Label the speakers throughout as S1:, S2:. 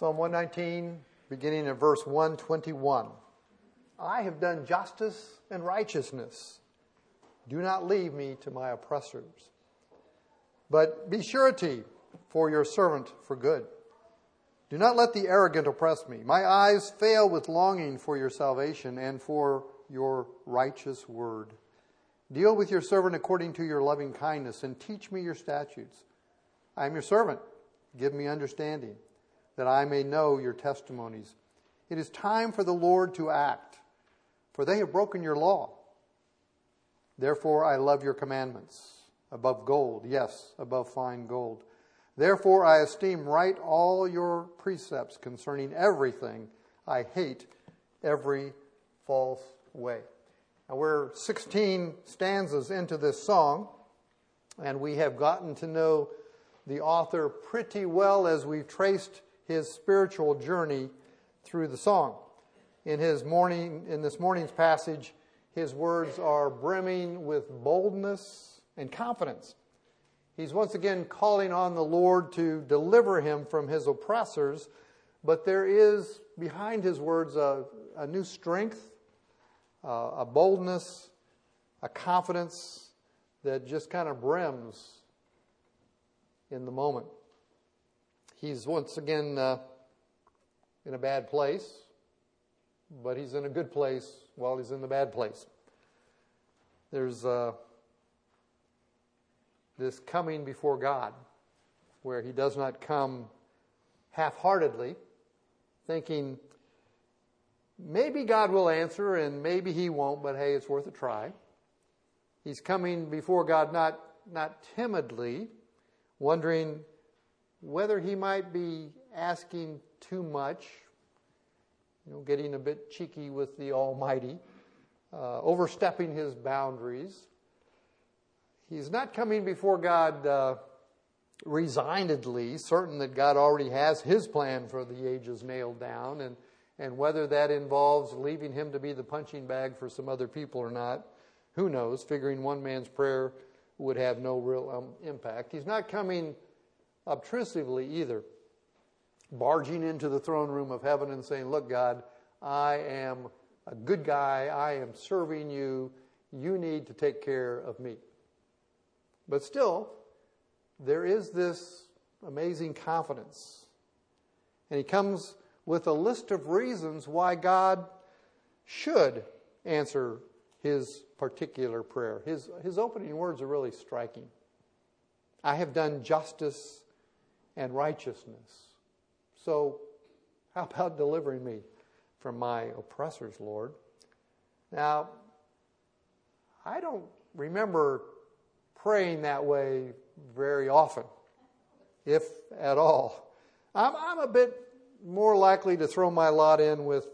S1: Psalm 119, beginning at verse 121. I have done justice and righteousness. Do not leave me to my oppressors. But be surety for your servant for good. Do not let the arrogant oppress me. My eyes fail with longing for your salvation and for your righteous word. Deal with your servant according to your loving kindness and teach me your statutes. I am your servant. Give me understanding, that I may know your testimonies. It is time for the Lord to act, for they have broken your law. Therefore I love your commandments above gold, yes, above fine gold. Therefore I esteem right all your precepts concerning everything. I hate every false way. Now we're 16 stanzas into this song, and we have gotten to know the author pretty well as we've traced his spiritual journey through the song. In this morning's passage, his words are brimming with boldness and confidence. He's once again calling on the Lord to deliver him from his oppressors, but there is behind his words a new strength, a boldness, a confidence that just kind of brims in the moment. He's once again in a bad place, but he's in a good place while he's in the bad place. There's this coming before God, where he does not come half-heartedly, thinking maybe God will answer and maybe he won't, but hey, it's worth a try. He's coming before God not timidly, wondering whether he might be asking too much, getting a bit cheeky with the Almighty, overstepping his boundaries. He's not coming before God resignedly, certain that God already has his plan for the ages nailed down, and whether that involves leaving him to be the punching bag for some other people or not, who knows, figuring one man's prayer would have no real impact. He's not coming obtrusively either, barging into the throne room of heaven and saying, look, God, I am a good guy. I am serving you. You need to take care of me. But still, there is this amazing confidence. And he comes with a list of reasons why God should answer his particular prayer. His opening words are really striking. I have done justice and righteousness. So how about delivering me from my oppressors, Lord? Now, I don't remember praying that way very often, if at all. I'm a bit more likely to throw my lot in with,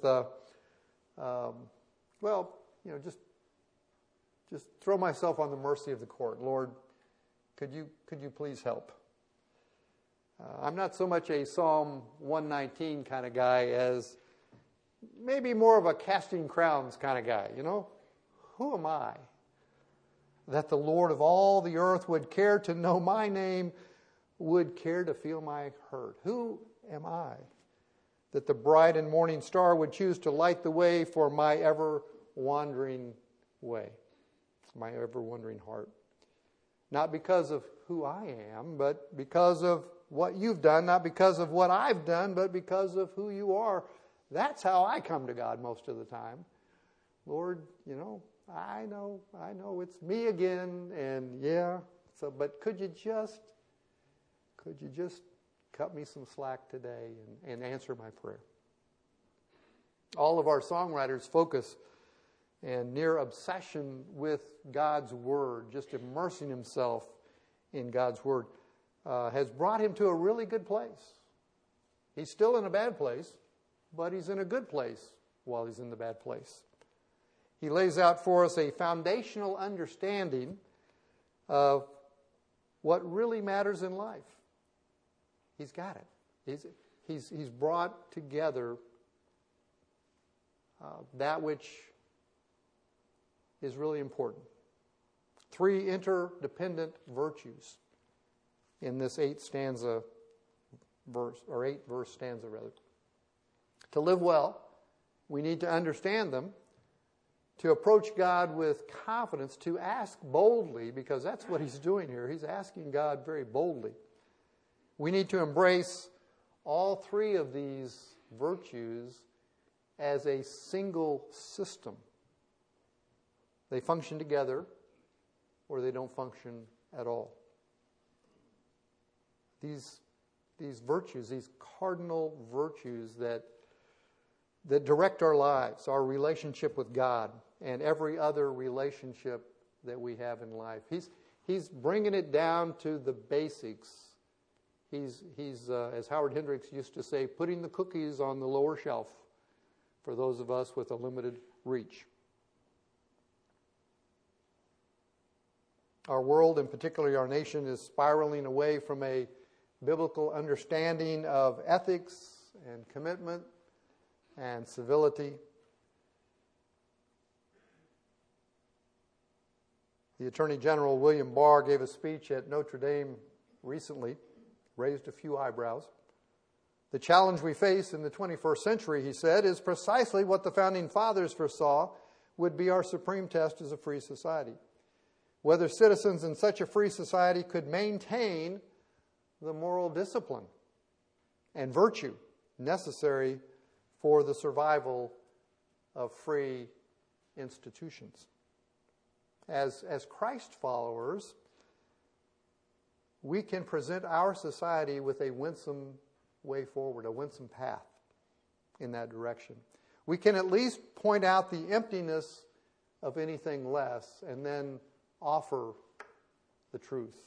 S1: just throw myself on the mercy of the court. Lord, could you please help? I'm not so much a Psalm 119 kind of guy as maybe more of a casting crowns kind of guy. Who am I that the Lord of all the earth would care to know my name, would care to feel my hurt? Who am I that the bright and morning star would choose to light the way for my ever-wandering way, my ever-wandering heart? Not because of who I am, but because of what you've done, not because of what I've done, but because of who you are. That's how I come to God most of the time. Lord, I know it's me again, and but could you just cut me some slack today and answer my prayer? All of our songwriters focus and near obsession with God's Word, just immersing himself in God's Word, has brought him to a really good place. He's still in a bad place, but he's in a good place while he's in the bad place. He lays out for us a foundational understanding of what really matters in life. He's got it. He's brought together that which is really important. 3 interdependent virtues in this 8 stanza verse, or 8 verse stanza rather. To live well, we need to understand them, to approach God with confidence, to ask boldly, because that's what he's doing here. He's asking God very boldly. We need to embrace all three of these virtues as a single system. They function together, or they don't function at all. These virtues, these cardinal virtues that direct our lives, our relationship with God, and every other relationship that we have in life. He's bringing it down to the basics. He's as Howard Hendricks used to say, putting the cookies on the lower shelf for those of us with a limited reach. Our world, and particularly our nation, is spiraling away from a biblical understanding of ethics and commitment and civility. The Attorney General, William Barr, gave a speech at Notre Dame recently, raised a few eyebrows. The challenge we face in the 21st century, he said, is precisely what the Founding Fathers foresaw would be our supreme test as a free society. Whether citizens in such a free society could maintain the moral discipline and virtue necessary for the survival of free institutions. As Christ followers, we can present our society with a winsome way forward, a winsome path in that direction. We can at least point out the emptiness of anything less and then offer the truth.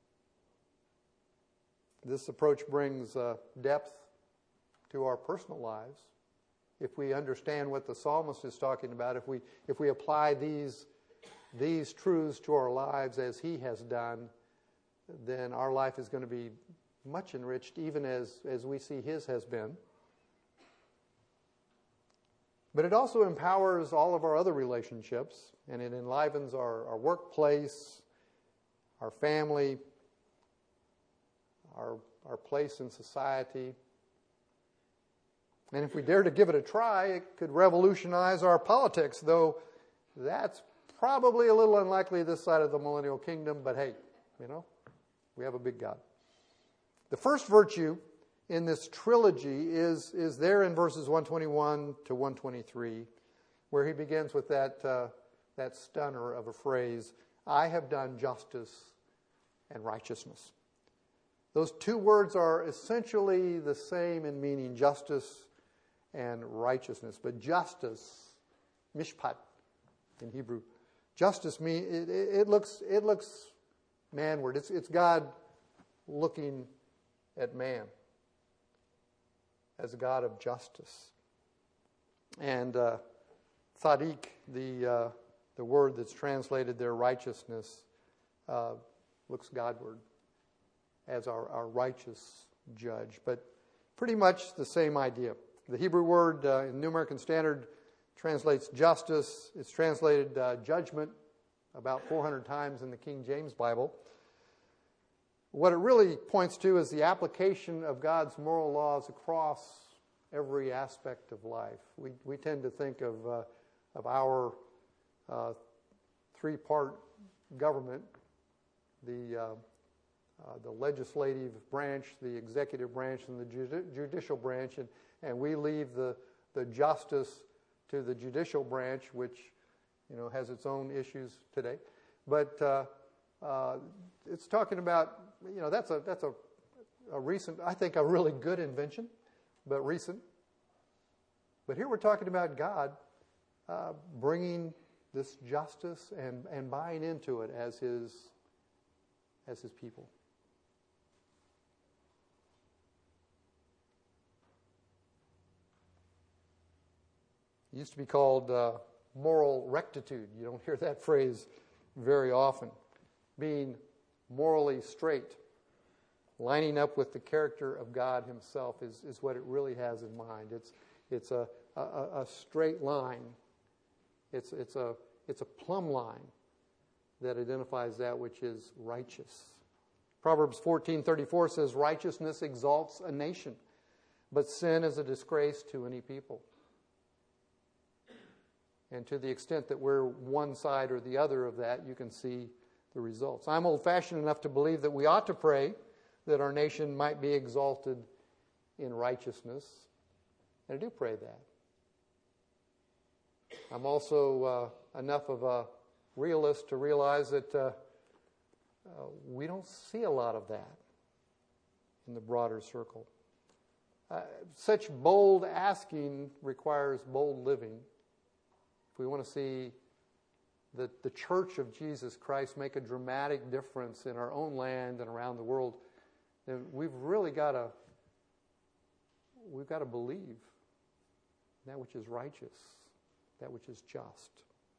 S1: This approach brings depth to our personal lives. If we understand what the psalmist is talking about, if we apply these truths to our lives as he has done, then our life is going to be much enriched, even as we see his has been. But it also empowers all of our other relationships, and it enlivens our workplace, our family, our place in society. And if we dare to give it a try, it could revolutionize our politics, though that's probably a little unlikely this side of the millennial kingdom, but hey, we have a big God. The first virtue in this trilogy is there in verses 121 to 123, where he begins with that stunner of a phrase, I have done justice and righteousness. Those two words are essentially the same in meaning, justice and righteousness. But justice, mishpat in Hebrew, justice means it looks manward. It's God looking at man as a God of justice. And tzaddik, the word that's translated there, righteousness, looks Godward as our righteous judge. But pretty much the same idea. The Hebrew word in New American Standard translates justice. It's translated judgment about 400 times in the King James Bible. What it really points to is the application of God's moral laws across every aspect of life. We tend to think of our three-part government, the legislative branch, the executive branch, and the judicial branch, and we leave the justice to the judicial branch, which has its own issues today. But it's talking about that's a recent, I think, a really good invention, but recent. But here we're talking about God bringing this justice and buying into it as his people. It used to be called moral rectitude. You don't hear that phrase very often. Being morally straight, lining up with the character of God himself is what it really has in mind. It's a straight line. It's a plumb line that identifies that which is righteous Proverbs 14:34 says, righteousness exalts a nation, but sin is a disgrace to any people. And to the extent that we're one side or the other of that, you can see the results. I'm old-fashioned enough to believe that we ought to pray that our nation might be exalted in righteousness. And I do pray that. I'm also enough of a realist to realize that we don't see a lot of that in the broader circle. Such bold asking requires bold living. If we want to see the Church of Jesus Christ make a dramatic difference in our own land and around the world, then we've got to believe that which is righteous, that which is just.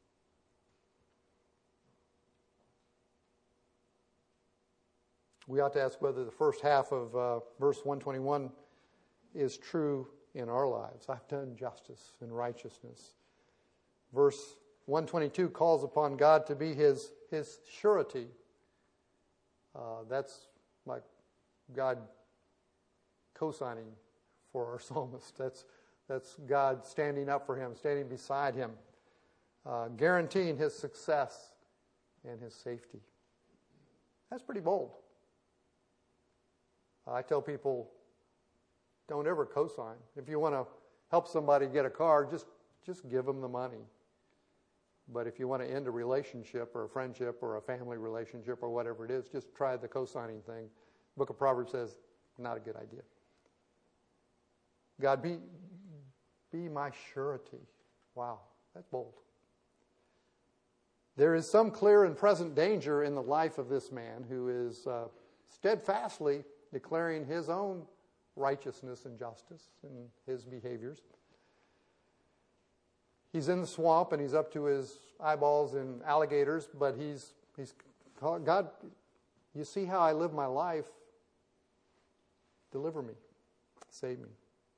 S1: We ought to ask whether the first half of verse 121 is true in our lives. I've done justice and righteousness. Verse 122 calls upon God to be his surety. That's like God co-signing for our psalmist. That's God standing up for him, standing beside him, guaranteeing his success and his safety. That's pretty bold. I tell people, don't ever co-sign. If you want to help somebody get a car, just give them the money. But if you want to end a relationship or a friendship or a family relationship or whatever it is, just try the co-signing thing. The book of Proverbs says, not a good idea. God, be my surety. Wow, that's bold. There is some clear and present danger in the life of this man who is steadfastly declaring his own righteousness and justice in his behaviors. He's in the swamp and he's up to his eyeballs in alligators, but he's God, you see how I live my life? Deliver me. Save me.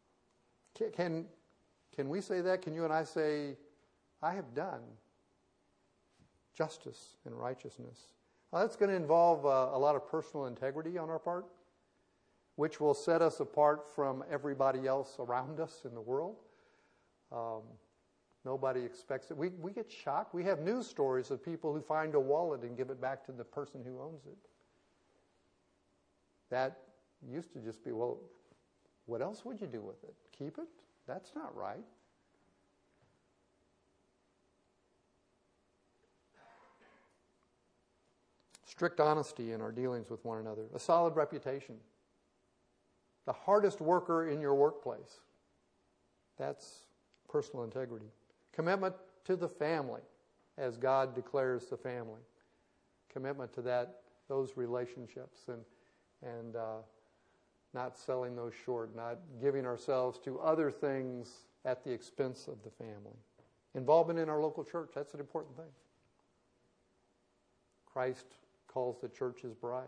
S1: Can we say that? Can you and I say, I have done justice and righteousness? Well, that's going to involve a lot of personal integrity on our part, which will set us apart from everybody else around us in the world. Nobody expects it. We get shocked. We have news stories of people who find a wallet and give it back to the person who owns it. That used to just be, well, what else would you do with it? Keep it? That's not right. Strict honesty in our dealings with one another. A solid reputation. The hardest worker in your workplace. That's personal integrity. Commitment to the family, as God declares the family. Commitment to those relationships and not selling those short, not giving ourselves to other things at the expense of the family. Involvement in our local church, that's an important thing. Christ calls the church his bride.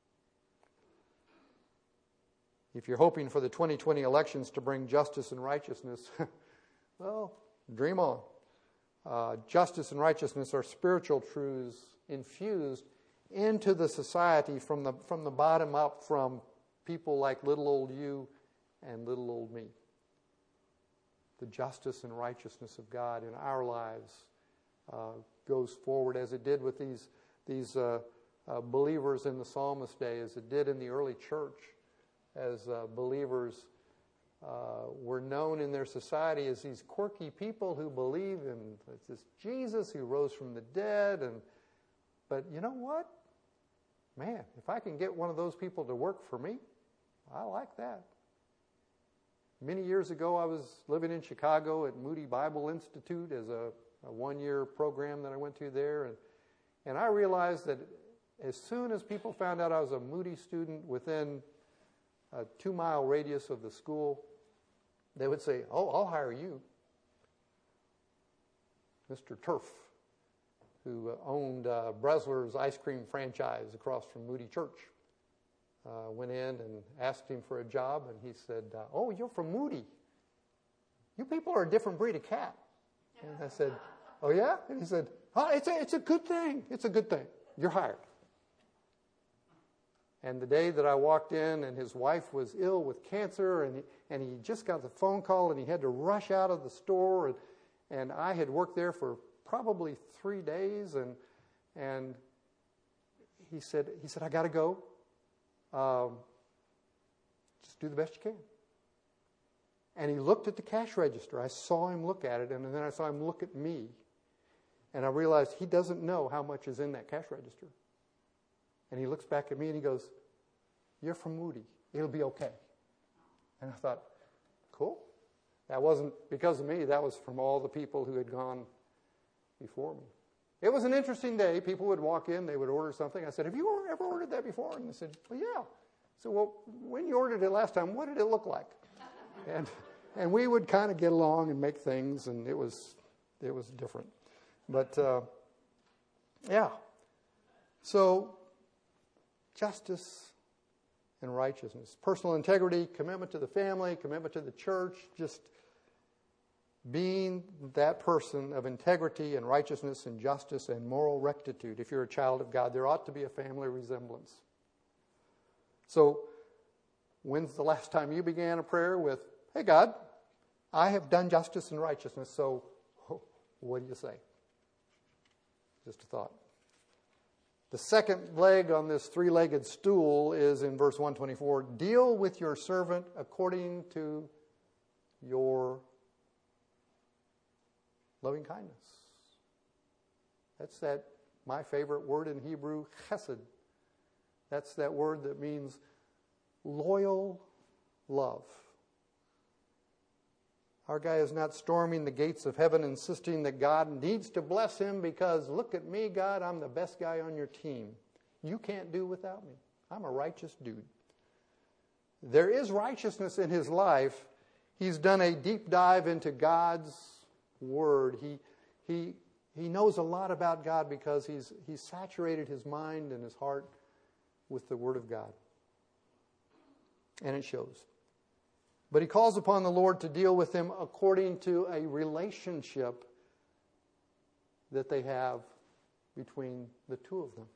S1: If you're hoping for the 2020 elections to bring justice and righteousness, well, dream on. Justice and righteousness are spiritual truths infused into the society from the bottom up, from people like little old you and little old me. The justice and righteousness of God in our lives goes forward as it did with these believers in the psalmist day, as it did in the early church, as believers were known in their society as these quirky people who believe in this Jesus who rose from the dead. But you know what? Man, if I can get one of those people to work for me, I like that. Many years ago, I was living in Chicago at Moody Bible Institute as a one-year program that I went to there. And I realized that as soon as people found out I was a Moody student within a 2-mile radius of the school, they would say, oh, I'll hire you. Mr. Turf, who owned Bresler's ice cream franchise across from Moody Church, went in and asked him for a job, and he said, oh, you're from Moody. You people are a different breed of cat. And I said, oh, yeah? And he said, oh, it's a good thing. It's a good thing. You're hired. And the day that I walked in and his wife was ill with cancer and he just got the phone call and he had to rush out of the store and I had worked there for probably 3 days and he said, I got to go. Just do the best you can. And he looked at the cash register. I saw him look at it, and then I saw him look at me. And I realized he doesn't know how much is in that cash register. And he looks back at me and he goes, "You're from Moody. It'll be okay." And I thought, cool. That wasn't because of me. That was from all the people who had gone before me. It was an interesting day. People would walk in. They would order something. I said, "Have you ever ordered that before?" And they said, "Well, yeah." So, "Well, when you ordered it last time, what did it look like?" And we would kind of get along and make things, and it was different. But, yeah. So, justice and righteousness. Personal integrity, commitment to the family, commitment to the church, just being that person of integrity and righteousness and justice and moral rectitude. If you're a child of God, there ought to be a family resemblance. So, when's the last time you began a prayer with, "Hey, God, I have done justice and righteousness, so what do you say?" Just a thought. The second leg on this three-legged stool is in verse 124. Deal with your servant according to your loving kindness. That's my favorite word in Hebrew, chesed. That's that word that means loyal love. Our guy is not storming the gates of heaven insisting that God needs to bless him because, "Look at me, God, I'm the best guy on your team. You can't do without me. I'm a righteous dude." There is righteousness in his life. He's done a deep dive into God's Word. He knows a lot about God because he's saturated his mind and his heart with the Word of God. And it shows. But he calls upon the Lord to deal with him according to a relationship that they have between the two of them.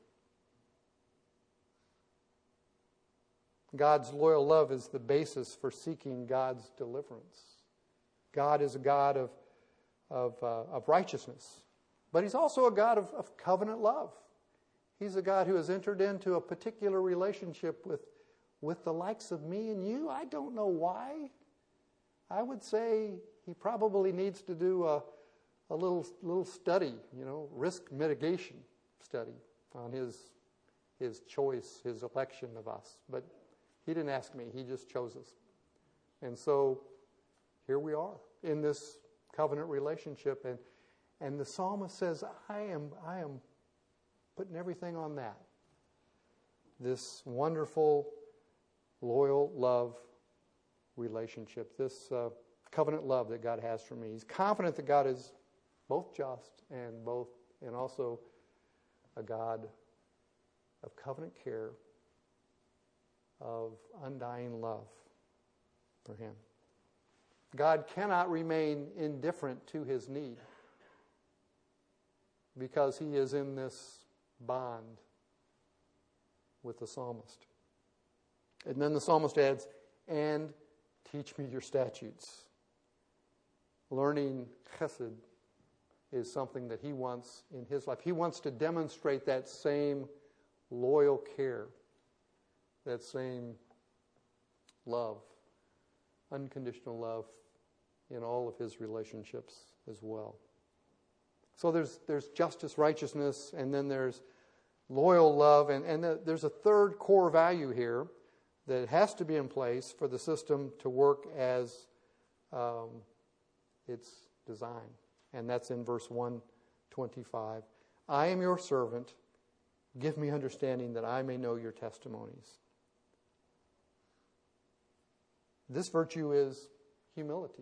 S1: God's loyal love is the basis for seeking God's deliverance. God is a God of righteousness, but he's also a God of covenant love. He's a God who has entered into a particular relationship with the likes of me and you. I don't know why. I would say he probably needs to do a little study, risk mitigation study on his choice, his election of us. But he didn't ask me. He just chose us. And so here we are in this covenant relationship. And the psalmist says, I am putting everything on that. This wonderful, loyal love relationship, this covenant love that God has for me. He's confident that God is both just and also a God of covenant care, of undying love for him. God cannot remain indifferent to his need because he is in this bond with the psalmist. And then the psalmist adds, "And teach me your statutes." Learning chesed is something that he wants in his life. He wants to demonstrate that same loyal care, that same love, unconditional love in all of his relationships as well. So there's justice, righteousness, and then there's loyal love, and there's a third core value here that has to be in place for the system to work as it's designed. And that's in verse 125. "I am your servant. Give me understanding that I may know your testimonies." This virtue is humility.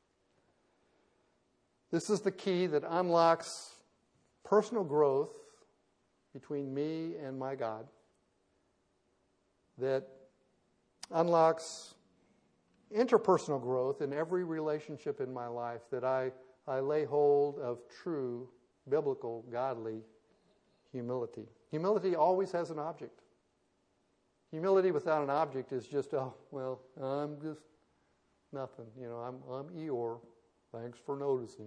S1: This is the key that unlocks personal growth between me and my God, that unlocks interpersonal growth in every relationship in my life, that I lay hold of true, biblical, godly humility. Humility always has an object. Humility without an object is just, oh, well, I'm just nothing. You know, I'm Eeyore. Thanks for noticing.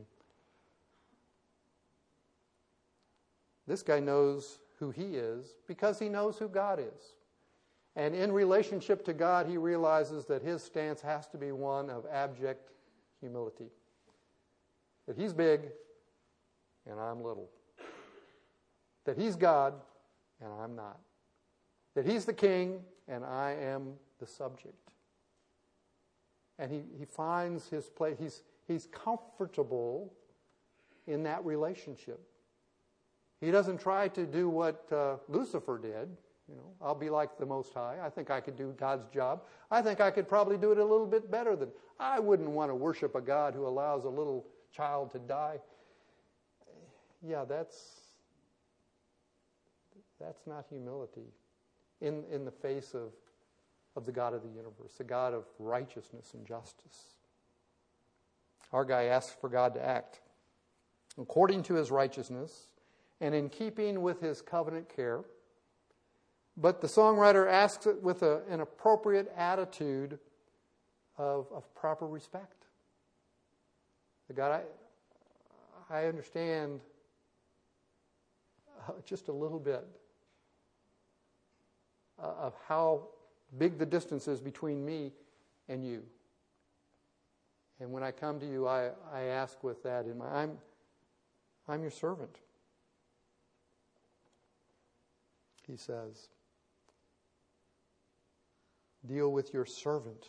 S1: This guy knows who he is because he knows who God is. And in relationship to God, he realizes that his stance has to be one of abject humility. That he's big and I'm little. That he's God and I'm not. That he's the king and I am the subject. And he finds his place. He's comfortable in that relationship. He doesn't try to do what Lucifer did. You know, I'll be like the Most High. I think I could do God's job. I think I could probably do it a little bit better than. I wouldn't want to worship a God who allows a little child to die. Yeah, that's not humility in the face of the God of the universe, the God of righteousness and justice. Our guy asks for God to act according to his righteousness and in keeping with his covenant care. But the songwriter asks it with an appropriate attitude of proper respect. God, I understand just a little bit of how big the distance is between me and you. And when I come to you, I ask with that in mind. I'm your servant. He says, deal with your servant.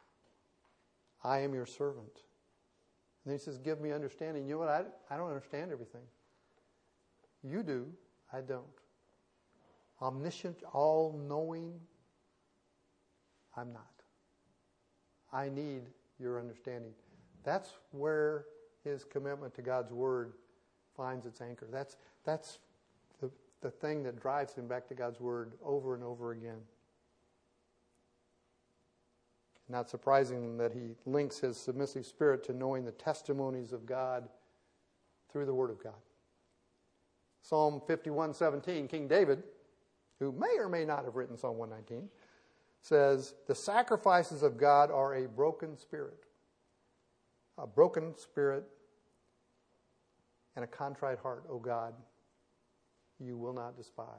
S1: I am your servant. And he says, give me understanding. You know what? I don't understand everything. You do. I don't. Omniscient, all-knowing, I'm not. I need your understanding. That's where his commitment to God's Word finds its anchor. That's the thing that drives him back to God's Word over and over again. Not surprising that he links his submissive spirit to knowing the testimonies of God through the Word of God. Psalm 51:17, King David, who may or may not have written Psalm 119, says, the sacrifices of God are a broken spirit. A broken spirit and a contrite heart, O God, you will not despise.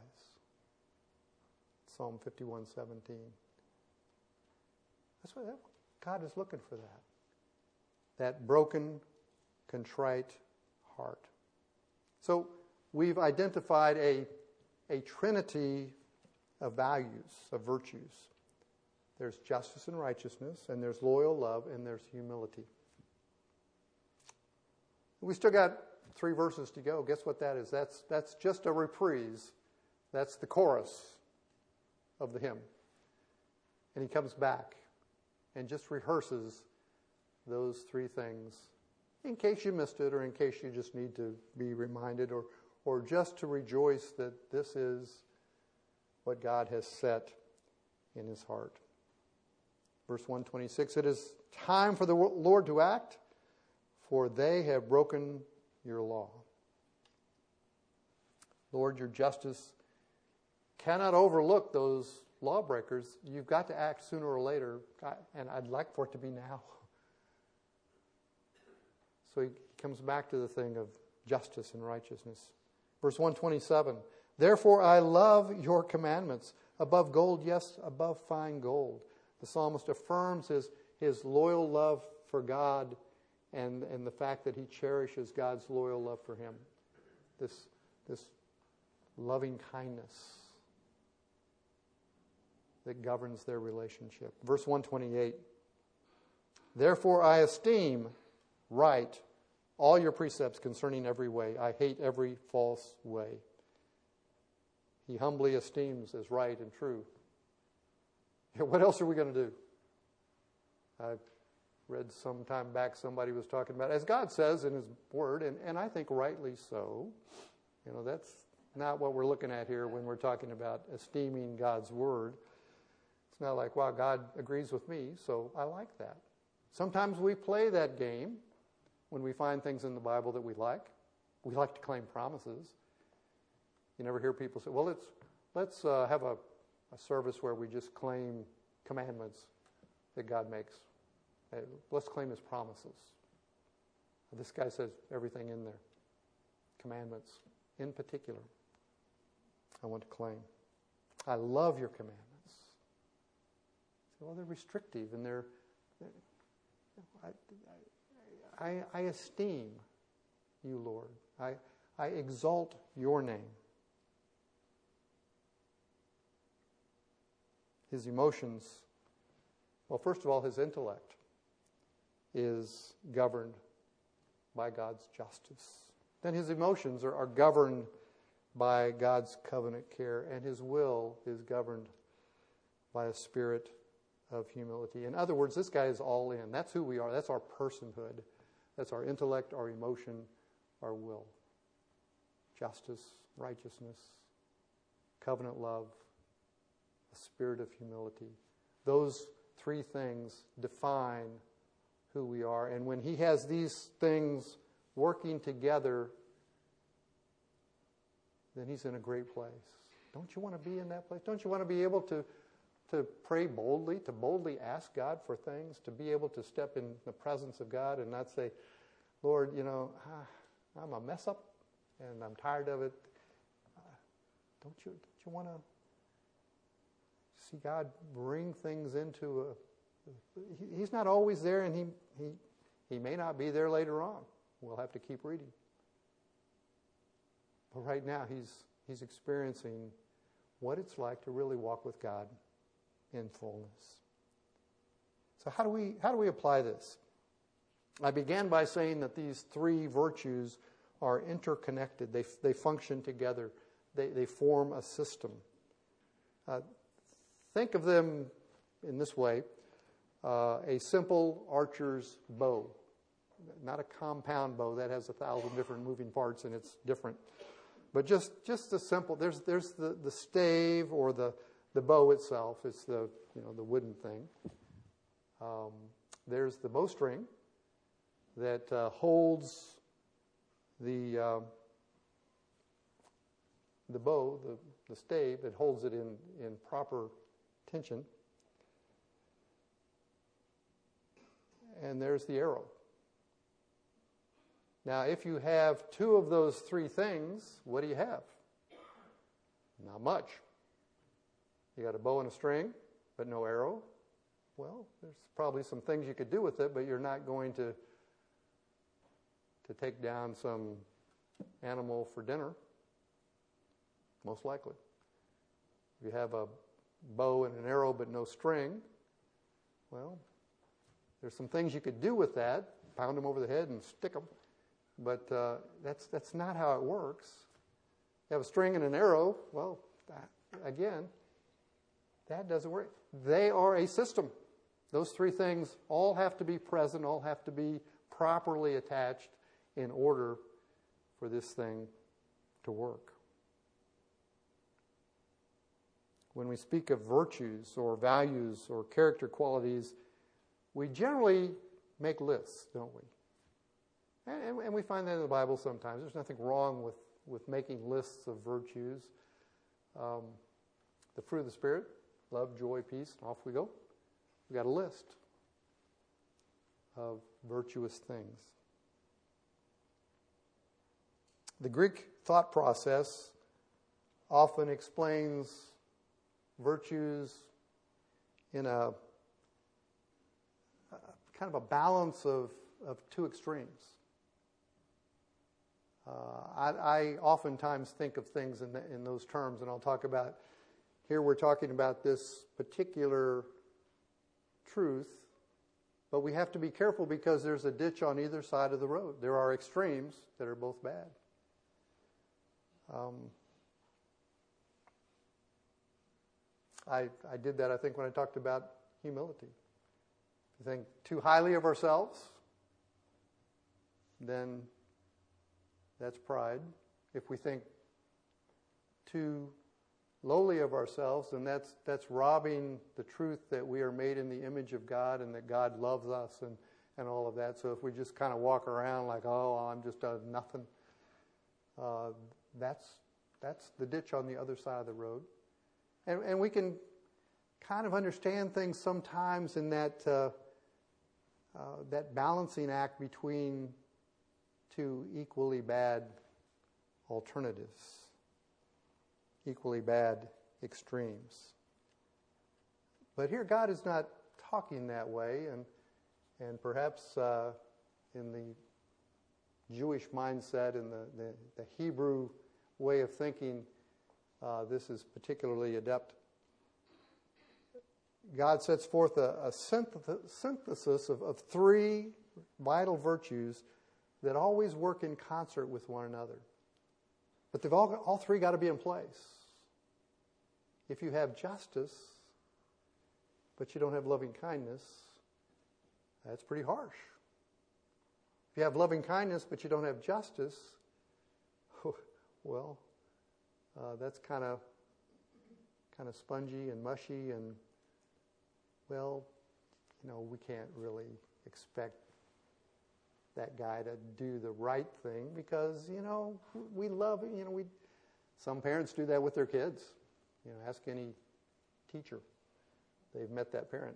S1: Psalm 51:17. That's what God is looking for, that broken, contrite heart. So we've identified a trinity of values, of virtues. There's justice and righteousness, and there's loyal love, and there's humility. We still got 3 verses to go. Guess what that is? That's just a reprise. That's the chorus of the hymn. And he comes back and just rehearses those 3 things in case you missed it or in case you just need to be reminded or just to rejoice that this is what God has set in his heart. Verse 126, it is time for the Lord to act, for they have broken your law. Lord, your justice cannot overlook those lawbreakers. You've got to act sooner or later, and I'd like for it to be now. So he comes back to the thing of justice and righteousness. Verse 127, therefore I love your commandments above gold, yes, above fine gold. The psalmist affirms his loyal love for God and the fact that he cherishes God's loyal love for him. This loving kindness that governs their relationship. Verse 128, therefore I esteem right all your precepts concerning every way. I hate every false way. He humbly esteems as right and true. What else are we going to do? I read some time back somebody was talking about, as God says in his word, and I think rightly so. You know, that's not what we're looking at here when we're talking about esteeming God's word. It's not like, wow, God agrees with me, so I like that. Sometimes we play that game when we find things in the Bible that we like. We like to claim promises. You never hear people say, well, let's have a a service where we just claim commandments that God makes. Let's claim His promises. This guy says everything in there. Commandments in particular, I want to claim. I love your commandments. Well, they're restrictive and I esteem you, Lord. I exalt your name. His emotions, well, first of all, his intellect is governed by God's justice. Then his emotions are governed by God's covenant care, and his will is governed by a spirit of humility. In other words, this guy is all in. That's who we are. That's our personhood. That's our intellect, our emotion, our will. Justice, righteousness, covenant love, a spirit of humility. Those three things define who we are. And when he has these things working together, then he's in a great place. Don't you want to be in that place? Don't you want to be able to pray boldly, to boldly ask God for things, to be able to step in the presence of God and not say, Lord, I'm a mess up and I'm tired of it. Don't you want to see God bring things into He's not always there, and he may not be there later on. We'll have to keep reading. But right now, he's experiencing what it's like to really walk with God in fullness. So how do we apply this? I began by saying that these three virtues are interconnected. They function together. They form a system. Think of them in this way. A simple archer's bow. Not a compound bow that has 1,000 different moving parts and it's different. But just a simple, there's the stave or the bow itself. It's the wooden thing. There's the bowstring that holds the bow, the stave, it holds it in proper tension. And there's the arrow. Now, if you have two of those three things, what do you have? Not much. You got a bow and a string, but no arrow. Well, there's probably some things you could do with it, but you're not going to take down some animal for dinner, most likely. If you have a bow and an arrow but no string, well, there's some things you could do with that, pound them over the head and stick them, but that's not how it works. You have a string and an arrow, well, that doesn't work. They are a system. Those three things all have to be present, all have to be properly attached in order for this thing to work. When we speak of virtues or values or character qualities, we generally make lists, don't we? And we find that in the Bible sometimes. There's nothing wrong with making lists of virtues. The fruit of the Spirit, love, joy, peace, and off we go. We've got a list of virtuous things. The Greek thought process often explains virtues in a kind of a balance of two extremes. I oftentimes think of things in those terms, and I'll talk about, here we're talking about this particular truth, but we have to be careful because there's a ditch on either side of the road. There are extremes that are both bad. I did that, I think, when I talked about humility. If we think too highly of ourselves, then that's pride. If we think too lowly of ourselves, then that's robbing the truth that we are made in the image of God and that God loves us and all of that. So if we just kind of walk around like, oh, I'm just a nothing, that's the ditch on the other side of the road. And we can kind of understand things sometimes in that that balancing act between two equally bad alternatives, equally bad extremes. But here God is not talking that way, and perhaps in the Jewish mindset, in the Hebrew way of thinking, this is particularly adept. God sets forth a synthesis of three vital virtues that always work in concert with one another. But they've all three got to be in place. If you have justice, but you don't have loving kindness, that's pretty harsh. If you have loving kindness, but you don't have justice, well, that's kind of spongy and mushy, and, well, we can't really expect that guy to do the right thing because, we love, some parents do that with their kids. Ask any teacher. They've met that parent.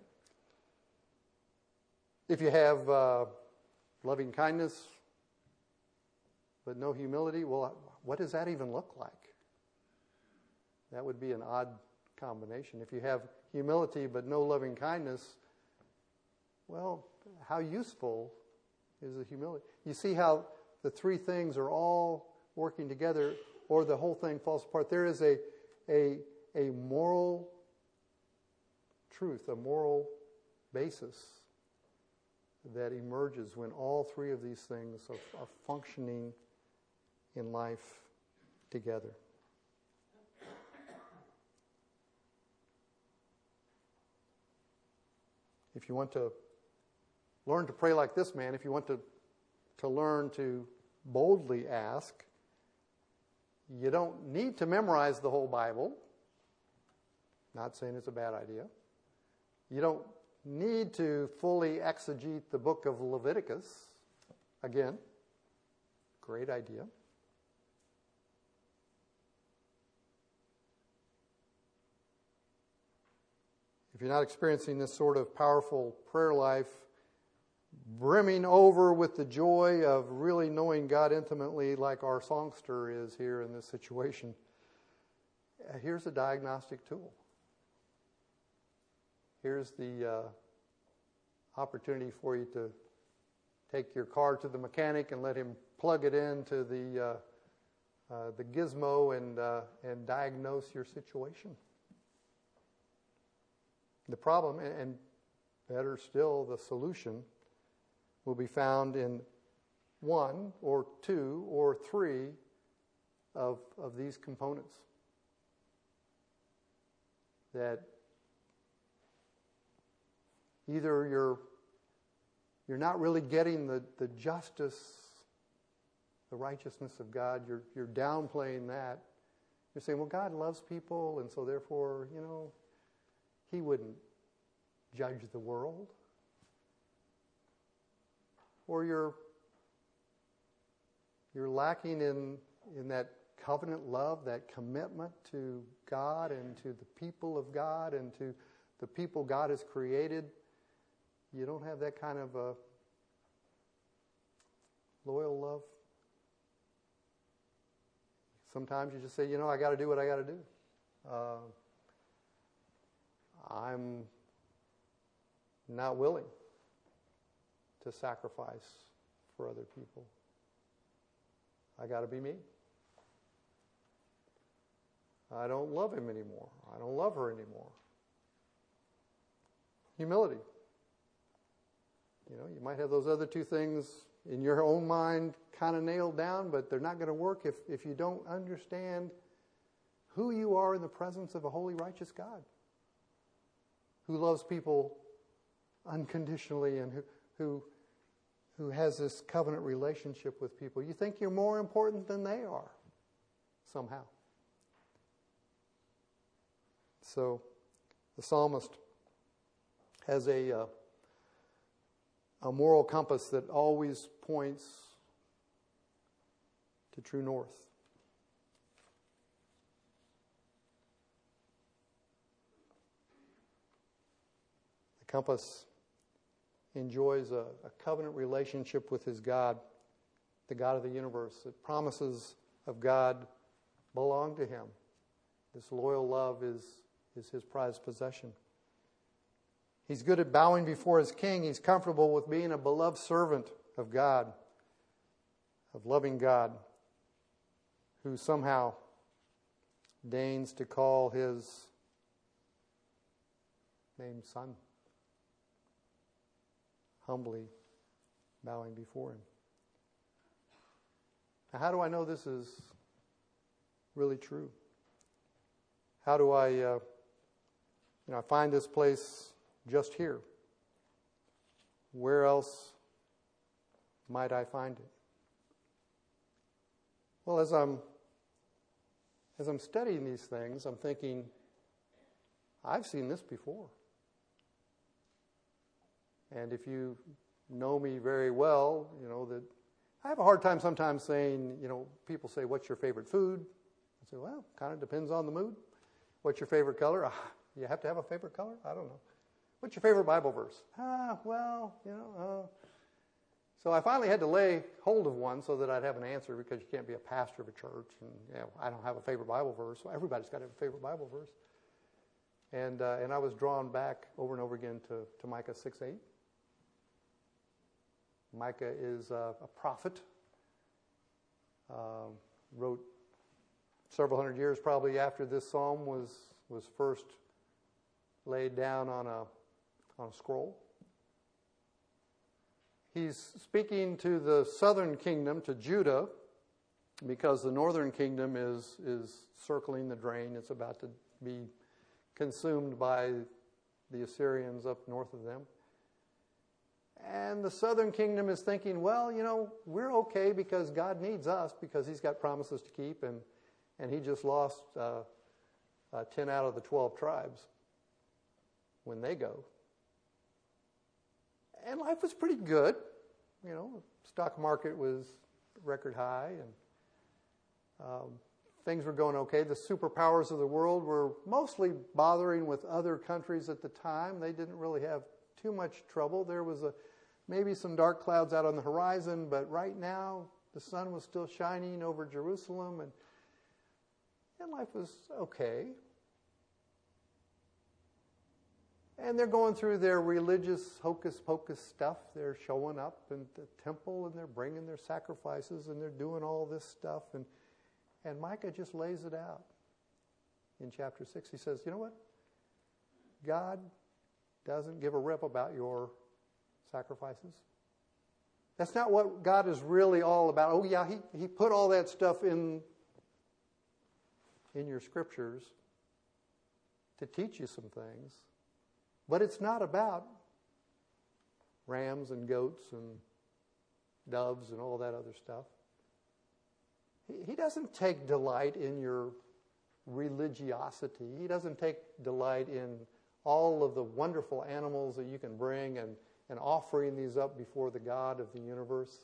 S1: If you have loving kindness but no humility, well, what does that even look like? That would be an odd combination. If you have humility but no loving kindness, well, how useful is the humility? You see how the three things are all working together, or the whole thing falls apart. There is a moral truth, a moral basis that emerges when all three of these things are functioning in life together. If you want to learn to pray like this man, if you want to learn to boldly ask, you don't need to memorize the whole Bible. Not saying it's a bad idea. You don't need to fully exegete the book of Leviticus. Again, great idea. If you're not experiencing this sort of powerful prayer life, brimming over with the joy of really knowing God intimately like our songster is here in this situation, here's a diagnostic tool. Here's the opportunity for you to take your car to the mechanic and let him plug it into the gizmo and diagnose your situation. The problem, and better still, the solution, will be found in one or two or three of these components. That either you're not really getting the justice, the righteousness of God, you're downplaying that. You're saying, well, God loves people, and so therefore, He wouldn't judge the world. Or you're lacking in that covenant love, that commitment to God and to the people of God and to the people God has created. You don't have that kind of a loyal love. Sometimes you just say, I got to do what I got to do. I'm not willing to sacrifice for other people. I got to be me. I don't love him anymore. I don't love her anymore. Humility. You might have those other two things in your own mind kind of nailed down, but they're not going to work if you don't understand who you are in the presence of a holy, righteous God who loves people unconditionally and who has this covenant relationship with people. You think you're more important than they are somehow. So the psalmist has a moral compass that always points to true north. compass enjoys a covenant relationship with his God, the God of the universe. The promises of God belong to him. This loyal love is his prized possession. He's good at bowing before his king. He's comfortable with being a beloved servant of God, of loving God, who somehow deigns to call his named son, humbly bowing before him. Now, how do I know this is really true? How do I find this place just here? Where else might I find it? Well, as I'm studying these things, I'm thinking, I've seen this before. And if you know me very well, you know that I have a hard time sometimes saying, people say, what's your favorite food? I say, well, kind of depends on the mood. What's your favorite color? You have to have a favorite color? I don't know. What's your favorite Bible verse? So I finally had to lay hold of one so that I'd have an answer, because you can't be a pastor of a church and I don't have a favorite Bible verse. So everybody's got to have a favorite Bible verse. And I was drawn back over and over again to Micah 6:8. Micah is a prophet. Wrote several hundred years probably after this psalm was first laid down on a scroll. He's speaking to the southern kingdom, to Judah, because the northern kingdom is circling the drain. It's about to be consumed by the Assyrians up north of them. And the southern kingdom is thinking, well, we're okay because God needs us, because he's got promises to keep, and he just lost 10 out of the 12 tribes when they go. And life was pretty good. Stock market was record high, and things were going okay. The superpowers of the world were mostly bothering with other countries at the time. They didn't really have too much trouble. There was maybe some dark clouds out on the horizon, but right now the sun was still shining over Jerusalem, and life was okay. And they're going through their religious hocus-pocus stuff. They're showing up in the temple, and they're bringing their sacrifices, and they're doing all this stuff. And Micah just lays it out in chapter 6. He says, you know what? God doesn't give a rip about your sacrifices. That's not what God is really all about. Oh, yeah, he put all that stuff in your scriptures to teach you some things. But it's not about rams and goats and doves and all that other stuff. He doesn't take delight in your religiosity. He doesn't take delight in all of the wonderful animals that you can bring and offering these up before the God of the universe.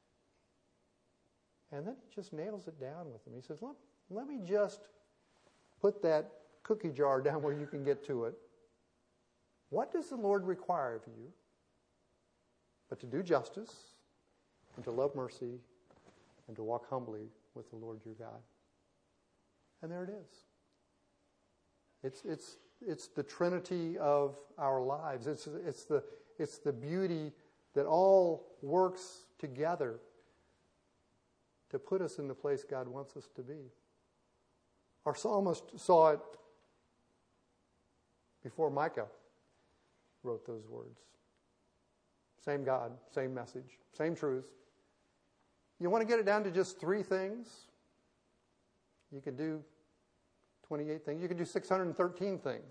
S1: And then he just nails it down with them. He says, let me just put that cookie jar down where you can get to it. What does the Lord require of you? But to do justice, and to love mercy, and to walk humbly with the Lord your God. And there it is. It's the Trinity of our lives. It's the beauty that all works together to put us in the place God wants us to be. Our psalmist saw it before Micah wrote those words. Same God, same message, same truth. You want to get it down to just 3 things? You could do 28 things. You could do 613 things.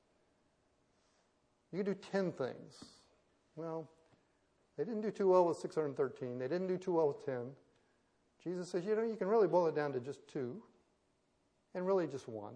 S1: You could do 10 things. Well, they didn't do too well with 613. They didn't do too well with 10. Jesus says, you can really boil it down to just 2, and really just 1.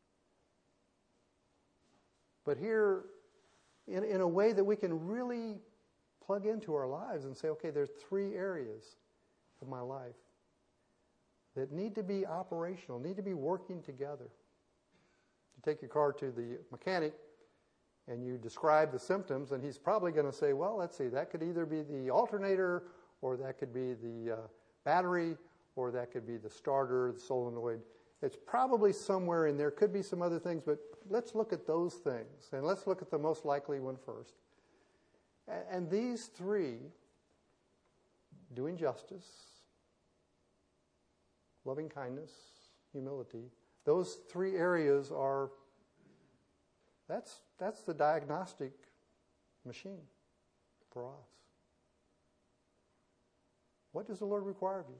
S1: But here, in a way that we can really plug into our lives and say, okay, there's 3 areas of my life that need to be operational, need to be working together. You take your car to the mechanic, and you describe the symptoms, and he's probably going to say, well, let's see, that could either be the alternator, or that could be the battery, or that could be the starter, the solenoid. It's probably somewhere in there. Could be some other things, but let's look at those things, and let's look at the most likely one first. And these three, doing justice, loving kindness, humility, those three areas are, that's the diagnostic machine for us. What does the Lord require of you?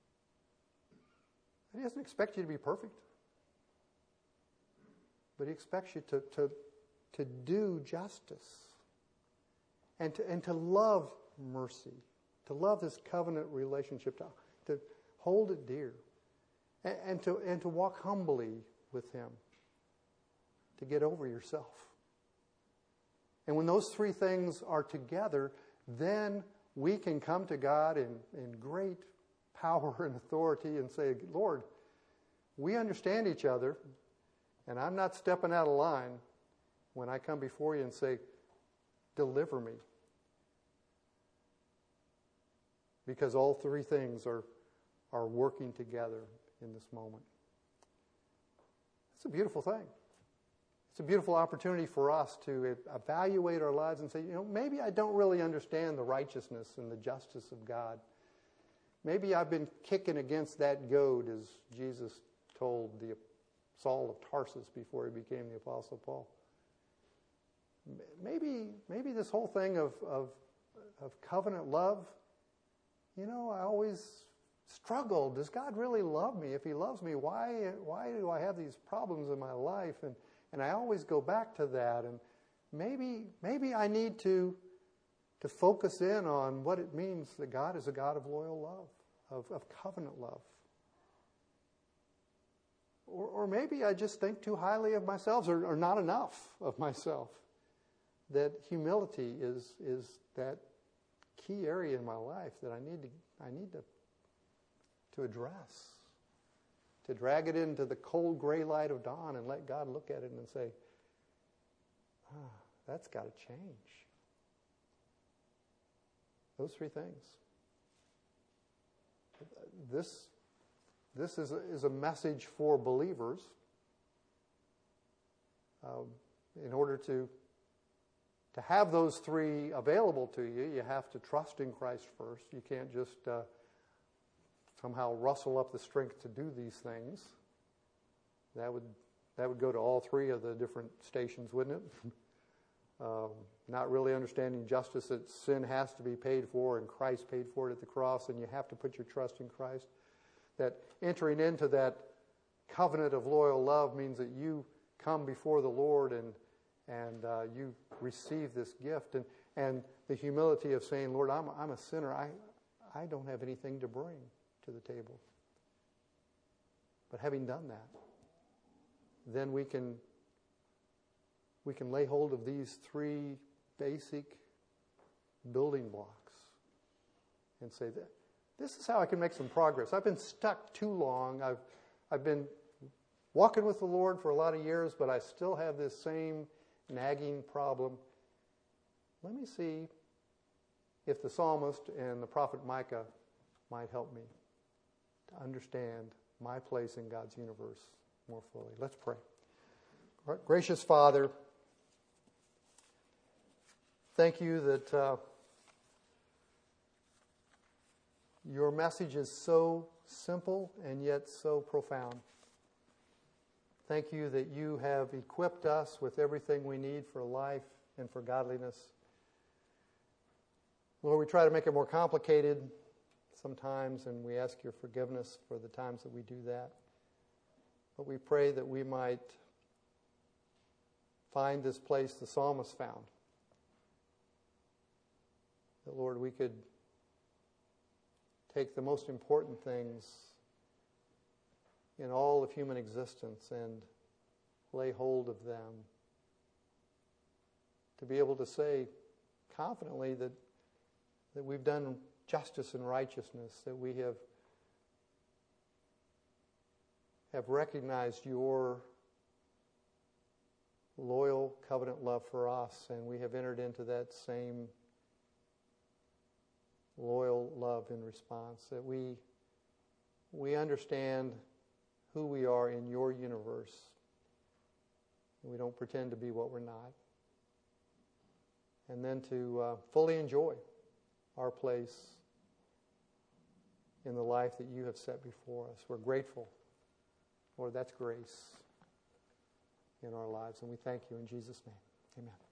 S1: He doesn't expect you to be perfect, but He expects you to do justice and to love mercy, to love this covenant relationship, to hold it dear, and to walk humbly with Him, to get over yourself. And when those three things are together, then we can come to God in great power and authority and say, Lord, we understand each other, and I'm not stepping out of line when I come before you and say, deliver me. Because all three things are working together in this moment. It's a beautiful thing. It's a beautiful opportunity for us to evaluate our lives and say, maybe I don't really understand the righteousness and the justice of God. Maybe I've been kicking against that goad, as Jesus told the Saul of Tarsus before he became the Apostle Paul. Maybe this whole thing of covenant love, I always struggle. Does God really love me? If He loves me, why do I have these problems in my life? And I always go back to that. And maybe I need to focus in on what it means that God is a God of loyal love, of covenant love. Or maybe I just think too highly of myself, or not enough of myself. That humility is that key area in my life that I need to address. To drag it into the cold gray light of dawn and let God look at it and say, that's got to change. Those three things. This is a message for believers. In order to have those three available to you, you have to trust in Christ first. You can't just somehow rustle up the strength to do these things. That would go to all three of the different stations, wouldn't it? Not really understanding justice, that sin has to be paid for, and Christ paid for it at the cross, and you have to put your trust in Christ. That entering into that covenant of loyal love means that you come before the Lord and you receive this gift, and the humility of saying, Lord, I'm a sinner. I don't have anything to bring to the table. But having done that, then we can lay hold of these three basic building blocks and say that this is how I can make some progress. I've been stuck too long. I've been walking with the Lord for a lot of years, but I still have this same nagging problem. Let me see if the psalmist and the prophet Micah might help me to understand my place in God's universe more fully. Let's pray. All right, gracious Father, thank you that your message is so simple and yet so profound. Thank you that you have equipped us with everything we need for life and for godliness. Lord, we try to make it more complicated sometimes, and we ask your forgiveness for the times that we do that. But we pray that we might find this place the psalmist found. That, Lord, we could take the most important things in all of human existence and lay hold of them. To be able to say confidently that we've done justice and righteousness, that we have recognized your loyal covenant love for us, and we have entered into that same loyal love in response, that we understand who we are in your universe. We don't pretend to be what we're not. And then to fully enjoy our place in the life that you have set before us. We're grateful. Lord, that's grace in our lives, and we thank you in Jesus' name. Amen.